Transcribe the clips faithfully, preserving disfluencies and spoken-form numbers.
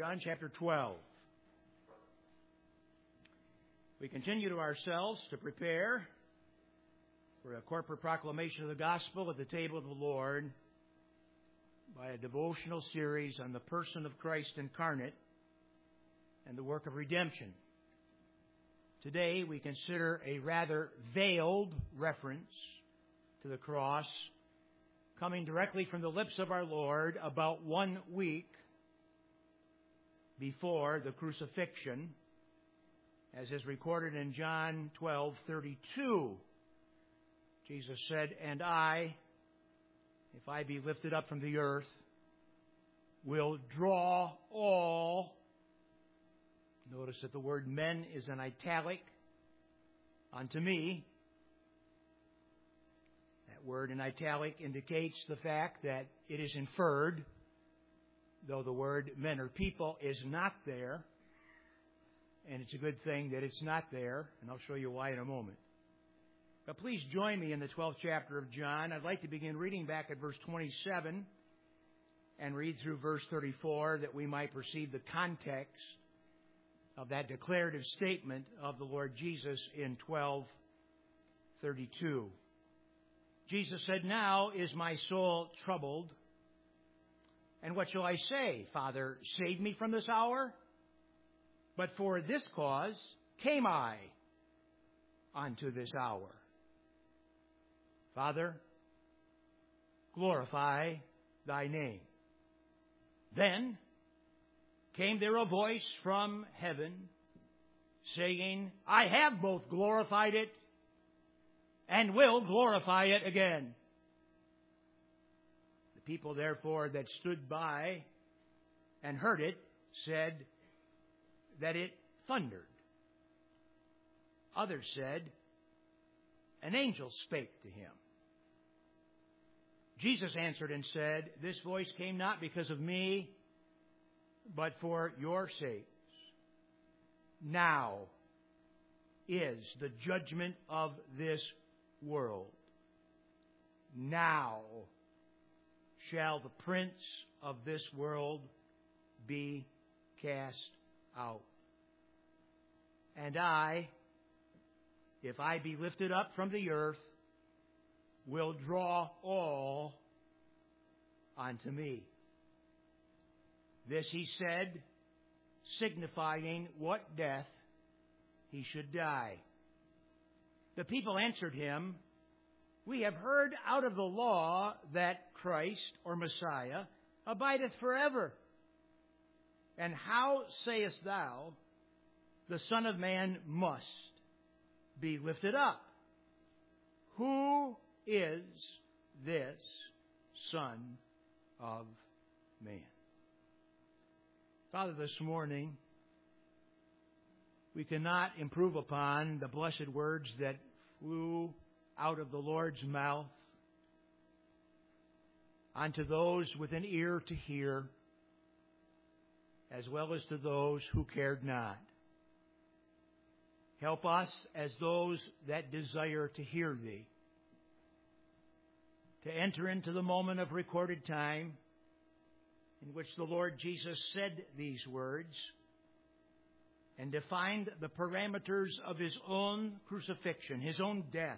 John chapter twelve. We continue to ourselves to prepare for a corporate proclamation of the gospel at the table of the Lord by a devotional series on the person of Christ incarnate and the work of redemption. Today we consider a rather veiled reference to the cross coming directly from the lips of our Lord about one week before the crucifixion, as is recorded in John twelve thirty-two. Jesus said, "And I, if I be lifted up from the earth, will draw all." Notice that the word men is in italic. "Unto me." That word in italic indicates the fact that it is inferred, though the word men or people is not there. And it's a good thing that it's not there, and I'll show you why in a moment. But please join me in the twelfth chapter of John. I'd like to begin reading back at verse twenty-seven and read through verse thirty-four that we might perceive the context of that declarative statement of the Lord Jesus in twelve thirty-two. Jesus said, "Now is my soul troubled. And what shall I say? Father, save me from this hour? But for this cause came I unto this hour. Father, glorify thy name." Then came there a voice from heaven, saying, "I have both glorified it and will glorify it again." The people, therefore, that stood by and heard it said that it thundered. Others said, "An angel spake to him." Jesus answered and said, "This voice came not because of me, but for your sakes. Now is the judgment of this world. Now shall the prince of this world be cast out. And I, if I be lifted up from the earth, will draw all unto me." This he said, signifying what death he should die. The people answered him, "We have heard out of the law that Christ, or Messiah, abideth forever. And how sayest thou, the Son of Man must be lifted up? Who is this Son of Man?" Father, this morning, we cannot improve upon the blessed words that flew out of the Lord's mouth unto those with an ear to hear, as well as to those who cared not. Help us as those that desire to hear Thee, to enter into the moment of recorded time in which the Lord Jesus said these words, and defined the parameters of His own crucifixion, His own death,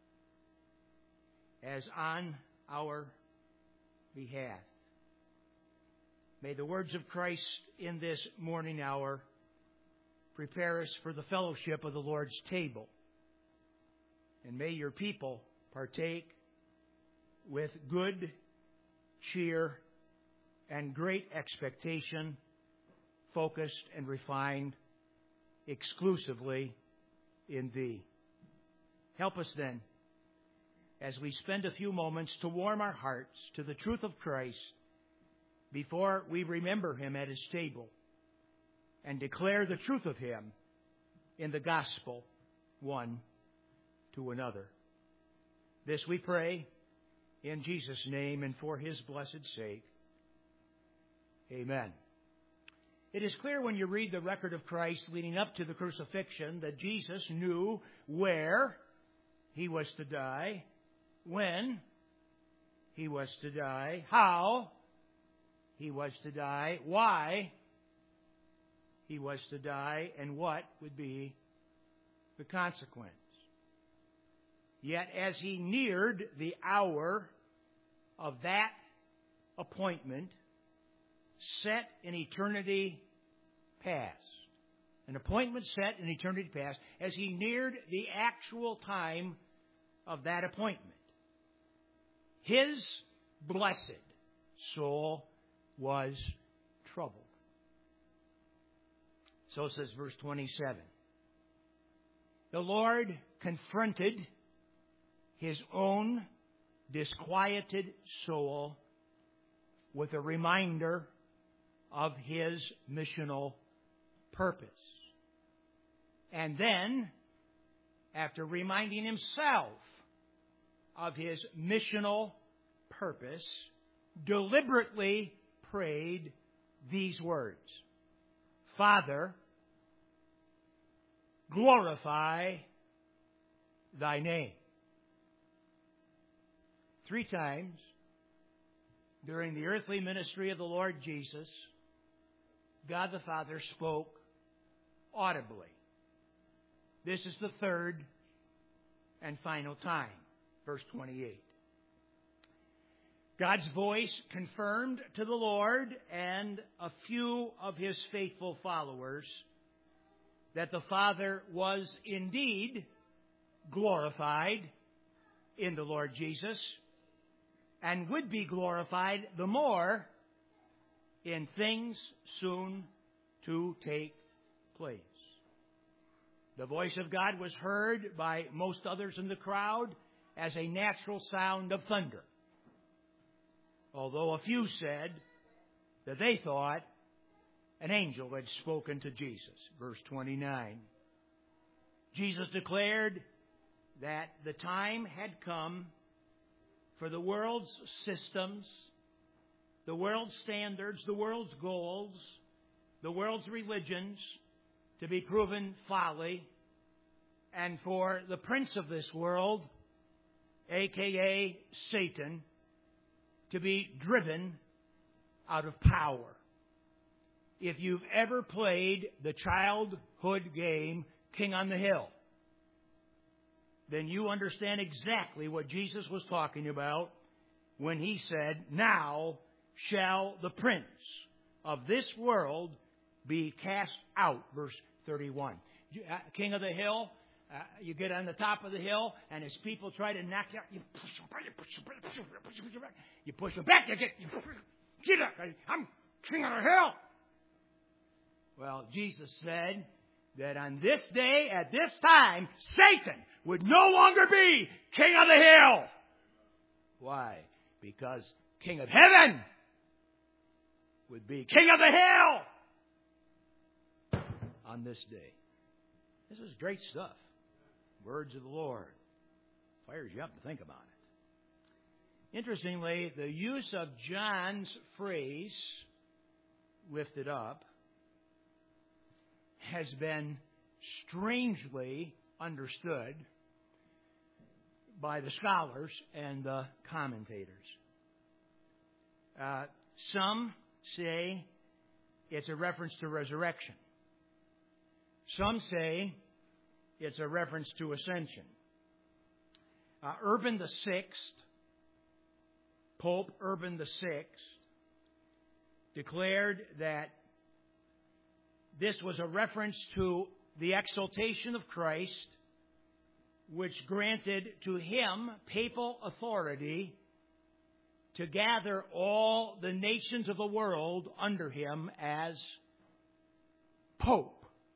as on our behalf. May the words of Christ in this morning hour prepare us for the fellowship of the Lord's table. And may your people partake with good cheer and great expectation, focused and refined exclusively in Thee. Help us then, as we spend a few moments to warm our hearts to the truth of Christ before we remember Him at His table and declare the truth of Him in the gospel one to another. This we pray in Jesus' name and for His blessed sake. Amen. It is clear when you read the record of Christ leading up to the crucifixion that Jesus knew where He was to die, when He was to die, how He was to die, why he was to die and what would be the consequence. Yet as he neared the hour of that appointment set in eternity past, an appointment set in eternity past, as he neared the actual time of that appointment, his blessed soul was troubled. So says verse twenty-seven. The Lord confronted his own disquieted soul with a reminder of his missional purpose. And then, after reminding himself of his missional purpose, deliberately prayed these words: Father, glorify thy name. Three times during the earthly ministry of the Lord Jesus, God the Father spoke audibly. This is the third and final time. Verse twenty-eight. God's voice confirmed to the Lord and a few of his faithful followers that the Father was indeed glorified in the Lord Jesus and would be glorified the more in things soon to take place. The voice of God was heard by most others in the crowd as a natural sound of thunder, although a few said that they thought an angel had spoken to Jesus. Verse twenty-nine. Jesus declared that the time had come for the world's systems, the world's standards, the world's goals, the world's religions to be proven folly, and for the prince of this world, a k a. Satan, to be driven out of power. If you've ever played the childhood game King on the Hill, then you understand exactly what Jesus was talking about when he said, now shall the prince of this world be cast out. Verse thirty-one. King of the Hill, uh, you get on the top of the hill, and as people try to knock you out, you push them back, you push them back, you push them back, you push them back, you get, you get up, I'm king of the hill. Well, Jesus said that on this day, at this time, Satan would no longer be king of the hill. Why? Because king of heaven would be king of the hill on this day. This is great stuff. Words of the Lord. Fires you up to think about it. Interestingly, the use of John's phrase, lifted up, has been strangely understood by the scholars and the commentators. Uh, some say it's a reference to resurrection. Some say it's a reference to ascension. Uh, Urban the Sixth, Pope Urban the Sixth, declared that this was a reference to the exaltation of Christ, which granted to him papal authority to gather all the nations of the world under him as Pope.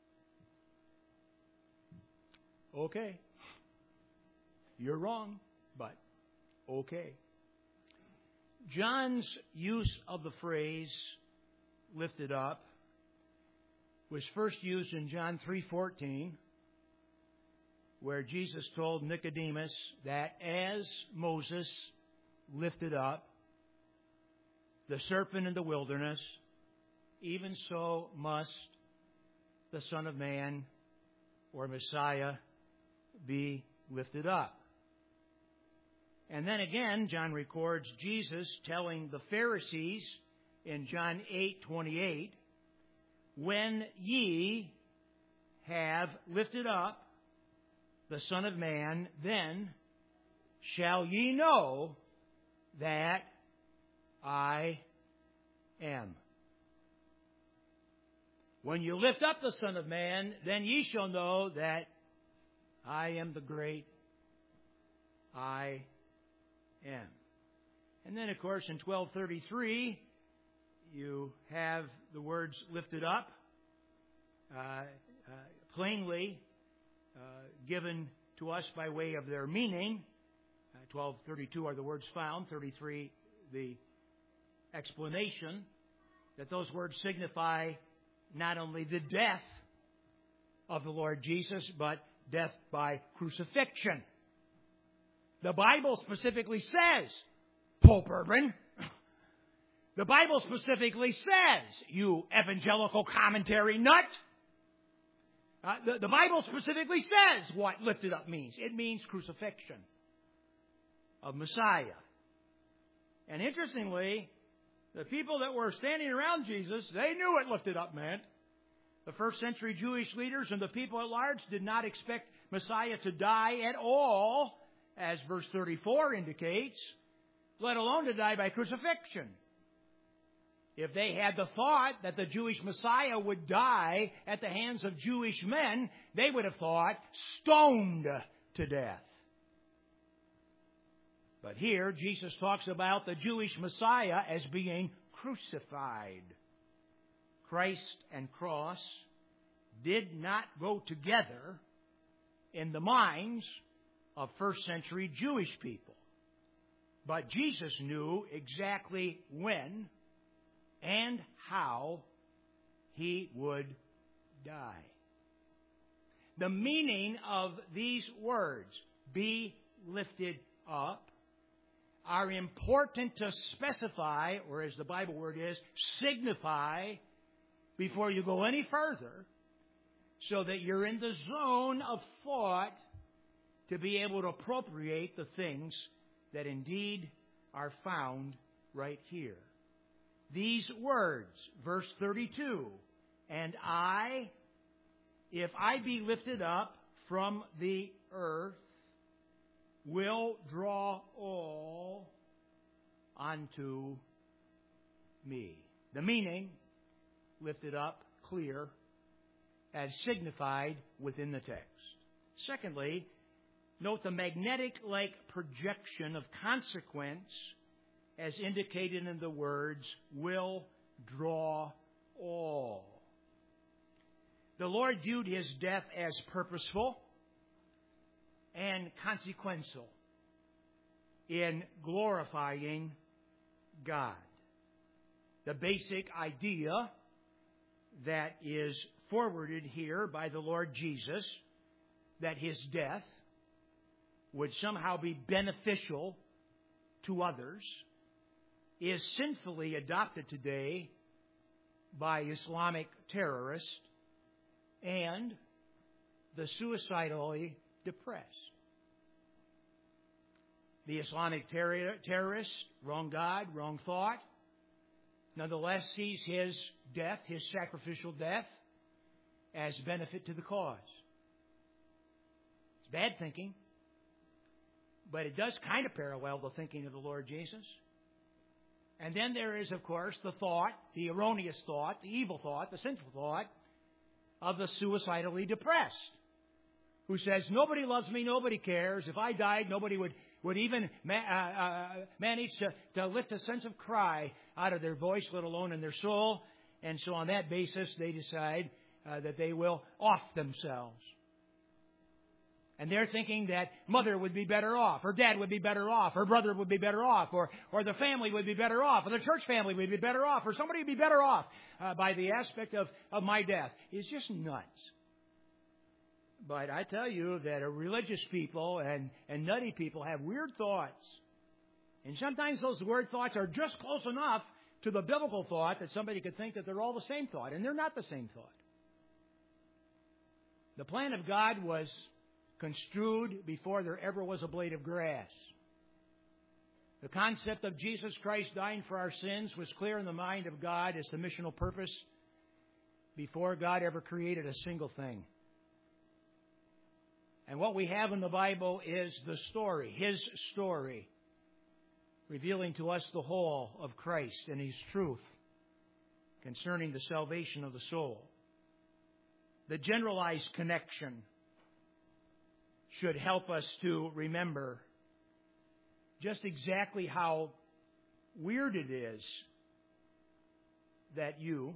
Okay. You're wrong, but okay. John's use of the phrase lifted up was first used in John three fourteen, where Jesus told Nicodemus that as Moses lifted up the serpent in the wilderness, even so must the Son of Man, or Messiah, be lifted up. And then again, John records Jesus telling the Pharisees in John eight twenty-eight, when ye have lifted up the Son of Man, then shall ye know that I am. When you lift up the Son of Man, then ye shall know that I am the great I am. And then, of course, in twelve thirty-three, you have the words lifted up, uh, uh, plainly uh, given to us by way of their meaning. Uh, twelve thirty-two are the words found, thirty-three the explanation, that those words signify not only the death of the Lord Jesus, but death by crucifixion. The Bible specifically says, Pope Urban, the Bible specifically says, you evangelical commentary nut, uh, the, the Bible specifically says what lifted up means. It means crucifixion of Messiah. And interestingly, the people that were standing around Jesus, they knew what lifted up meant. The first century Jewish leaders and the people at large did not expect Messiah to die at all, as verse thirty-four indicates, let alone to die by crucifixion. If they had the thought that the Jewish Messiah would die at the hands of Jewish men, they would have thought stoned to death. But here, Jesus talks about the Jewish Messiah as being crucified. Christ and cross did not go together in the minds of first century Jewish people. But Jesus knew exactly when and how he would die. The meaning of these words, be lifted up, are important to specify, or as the Bible word is, signify, before you go any further, so that you're in the zone of thought to be able to appropriate the things that indeed are found right here. These words, verse thirty-two, and I, if I be lifted up from the earth, will draw all unto me. The meaning, lifted up, clear, as signified within the text. Secondly, note the magnetic-like projection of consequence as indicated in the words, will draw all. The Lord viewed his death as purposeful and consequential in glorifying God. The basic idea that is forwarded here by the Lord Jesus, that his death would somehow be beneficial to others, is sinfully adopted today by Islamic terrorists and the suicidally depressed. The Islamic ter- terrorist, wrong God, wrong thought, nonetheless sees his death, his sacrificial death, as benefit to the cause. It's bad thinking, but it does kind of parallel the thinking of the Lord Jesus. And then there is, of course, the thought, the erroneous thought, the evil thought, the sinful thought of the suicidally depressed, who says, nobody loves me, nobody cares. If I died, nobody would, would even ma- uh, uh, manage to, to lift a sense of cry out of their voice, let alone in their soul. And so on that basis, they decide uh, that they will off themselves. And they're thinking that mother would be better off, or dad would be better off, or brother would be better off, or, or the family would be better off, or the church family would be better off, or somebody would be better off uh, by the aspect of, of my death. It's just nuts. But I tell you that a religious people and, and nutty people have weird thoughts. And sometimes those weird thoughts are just close enough to the biblical thought that somebody could think that they're all the same thought. And they're not the same thought. The plan of God was construed before there ever was a blade of grass. The concept of Jesus Christ dying for our sins was clear in the mind of God as the missional purpose before God ever created a single thing. And what we have in the Bible is the story, His story, revealing to us the whole of Christ and His truth concerning the salvation of the soul. The generalized connection should help us to remember just exactly how weird it is that you,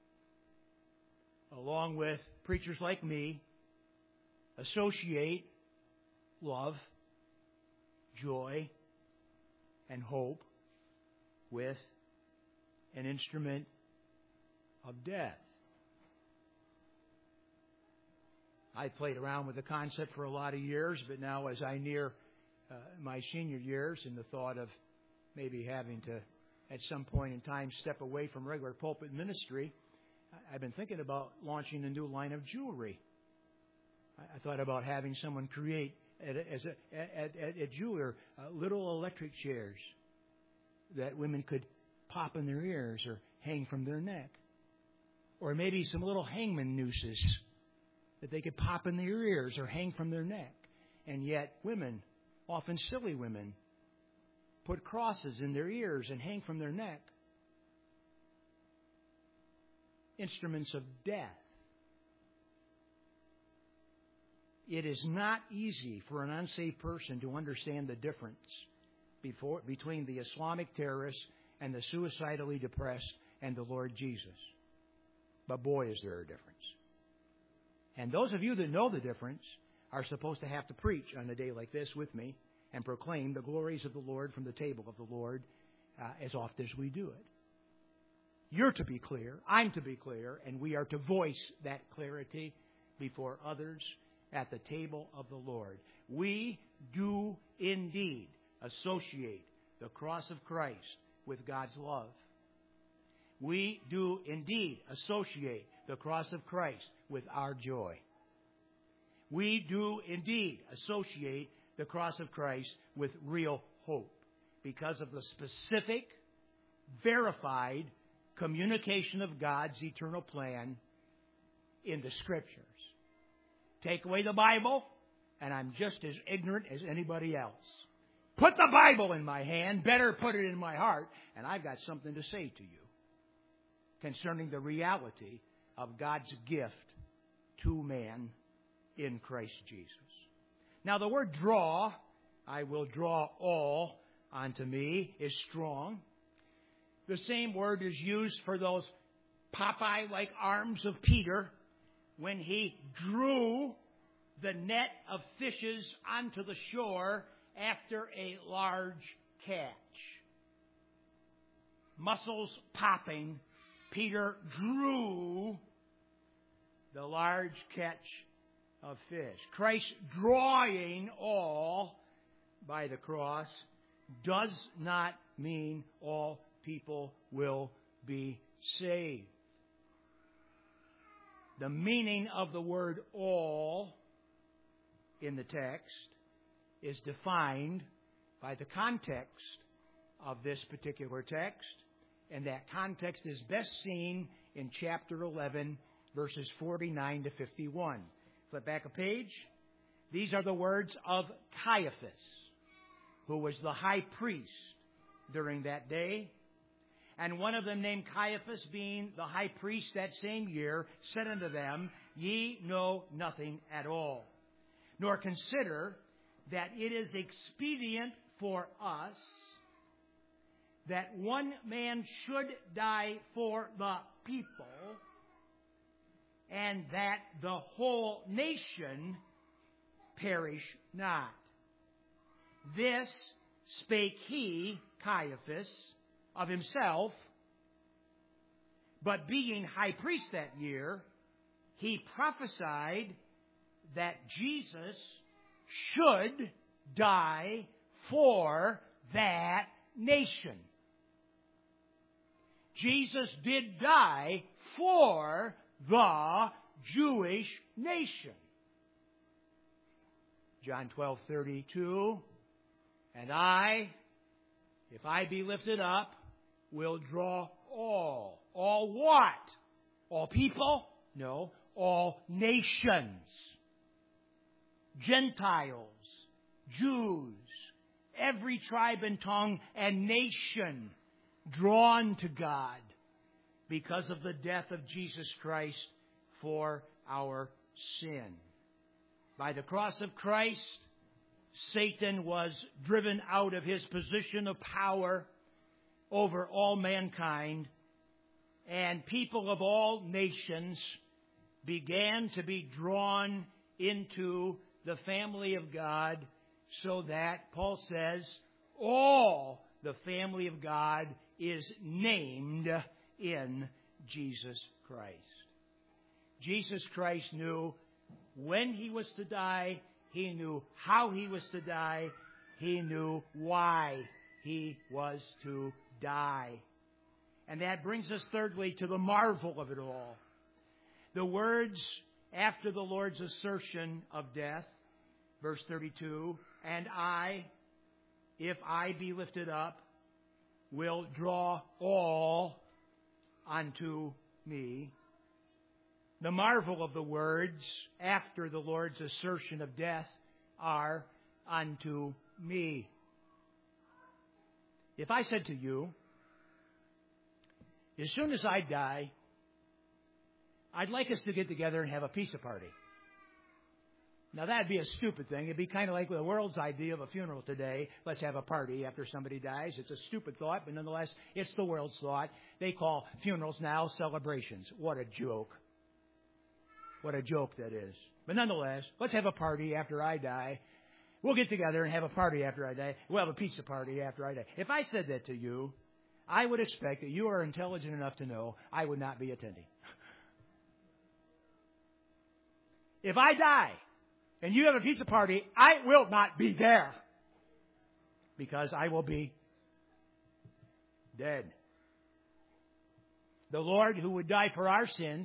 along with preachers like me, associate love, joy, and hope with an instrument of death. I played around with the concept for a lot of years, but now as I near uh, my senior years and the thought of maybe having to, at some point in time, step away from regular pulpit ministry, I've been thinking about launching a new line of jewelry. I thought about having someone create at, as a, at, at, at jeweler uh, little electric chairs that women could pop in their ears or hang from their neck. Or maybe some little hangman nooses that they could pop in their ears or hang from their neck. And yet women, often silly women, put crosses in their ears and hang from their neck. Instruments of death. It is not easy for an unsaved person to understand the difference before, between the Islamic terrorists and the suicidally depressed and the Lord Jesus. But boy, is there a difference. And those of you that know the difference are supposed to have to preach on a day like this with me and proclaim the glories of the Lord from the table of the Lord uh, as oft as we do it. You're to be clear, I'm to be clear, and we are to voice that clarity before others at the table of the Lord. We do indeed associate the cross of Christ with God's love. We do indeed associate the cross of Christ with our joy. We do indeed associate the cross of Christ with real hope because of the specific, verified communication of God's eternal plan in the Scriptures. Take away the Bible, and I'm just as ignorant as anybody else. Put the Bible in my hand, better put it in my heart, and I've got something to say to you concerning the reality of God's gift to man in Christ Jesus. Now, the word draw, I will draw all unto me, is strong. The same word is used for those Popeye-like arms of Peter when he drew the net of fishes onto the shore after a large catch. Muscles popping, Peter drew the large catch of fish. Christ drawing all by the cross does not mean all people will be saved. The meaning of the word all in the text is defined by the context of this particular text, and that context is best seen in chapter eleven, verses forty-nine to fifty-one. Flip back a page. These are the words of Caiaphas, who was the high priest during that day. And one of them, named Caiaphas, being the high priest that same year, said unto them, Ye know nothing at all, nor consider that it is expedient for us that one man should die for the people, and that the whole nation perish not. This spake he, Caiaphas, of himself, but being high priest that year, he prophesied that Jesus should die for that nation. Jesus did die for the Jewish nation. John twelve thirty-two, and I, if I be lifted up, will draw all. All what? All people? No, all nations, Gentiles, Jews, every tribe and tongue and nation drawn to God because of the death of Jesus Christ for our sin. By the cross of Christ, Satan was driven out of his position of power over all mankind, and people of all nations began to be drawn into the family of God, so that, Paul says, all the family of God is named in Jesus Christ. Jesus Christ knew when He was to die. He knew how He was to die. He knew why He was to die. And that brings us thirdly to the marvel of it all. The words after the Lord's assertion of death, verse thirty-two, and I, if I be lifted up, will draw all unto me. The marvel of the words after the Lord's assertion of death are unto me. If I said to you, as soon as I die, I'd like us to get together and have a pizza party. Now, that'd be a stupid thing. It'd be kind of like the world's idea of a funeral today. Let's have a party after somebody dies. It's a stupid thought, but nonetheless, it's the world's thought. They call funerals now celebrations. What a joke. What a joke that is. But nonetheless, let's have a party after I die. We'll get together and have a party after I die. We'll have a pizza party after I die. If I said that to you, I would expect that you are intelligent enough to know I would not be attending. If I die and you have a pizza party, I will not be there, because I will be dead. The Lord, who would die for our sins,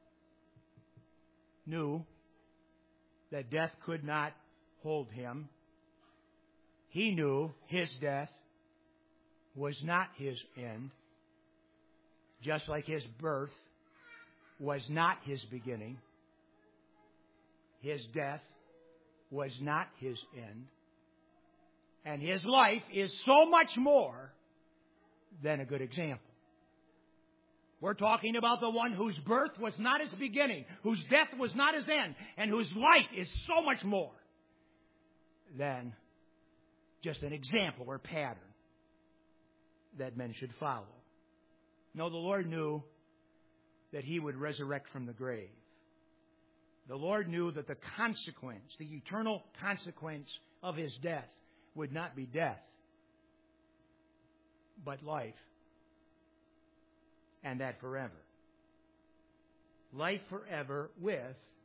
knew that death could not hold Him. He knew His death was not His end, just like His birth was not His beginning. His death was not His end. And His life is so much more than a good example. We're talking about the one whose birth was not His beginning, whose death was not His end, and whose life is so much more than just an example or pattern that men should follow. No, the Lord knew that He would resurrect from the grave. The Lord knew that the consequence, the eternal consequence of His death would not be death, but life. And that forever. Life forever with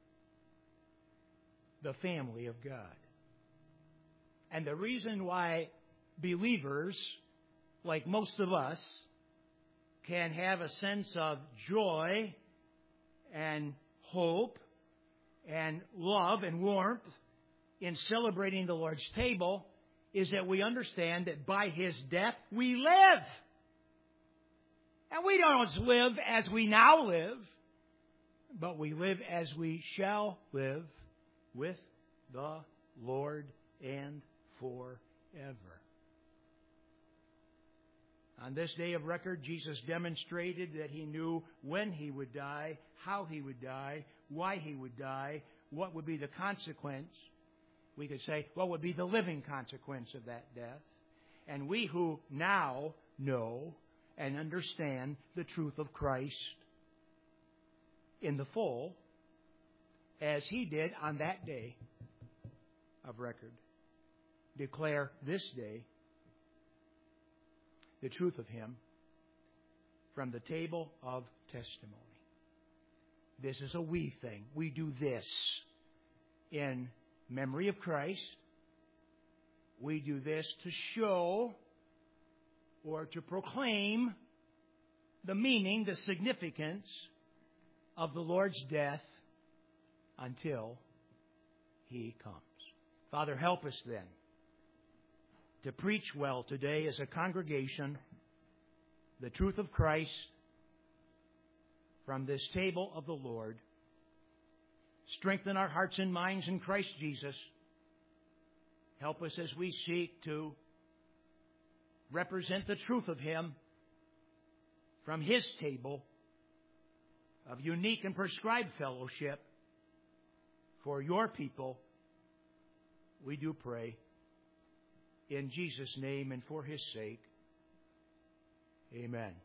the family of God. And the reason why believers, like most of us, can have a sense of joy and hope and love and warmth in celebrating the Lord's table is that we understand that by His death we live. And we don't live as we now live, but we live as we shall live with the Lord and forever. On this day of record, Jesus demonstrated that He knew when He would die, how He would die, why He would die, what would be the consequence. We could say, what would be the living consequence of that death? And we who now know and understand the truth of Christ in the full, as He did on that day of record, declare this day the truth of Him from the table of testimony. This is a we thing. We do this in memory of Christ. We do this to show or to proclaim the meaning, the significance of the Lord's death until He comes. Father, help us then to preach well today as a congregation the truth of Christ from this table of the Lord Strengthen our hearts and minds in Christ Jesus. Help us as we seek to represent the truth of Him from His table of unique and prescribed fellowship for your people. We do pray in Jesus' name and for His sake. Amen.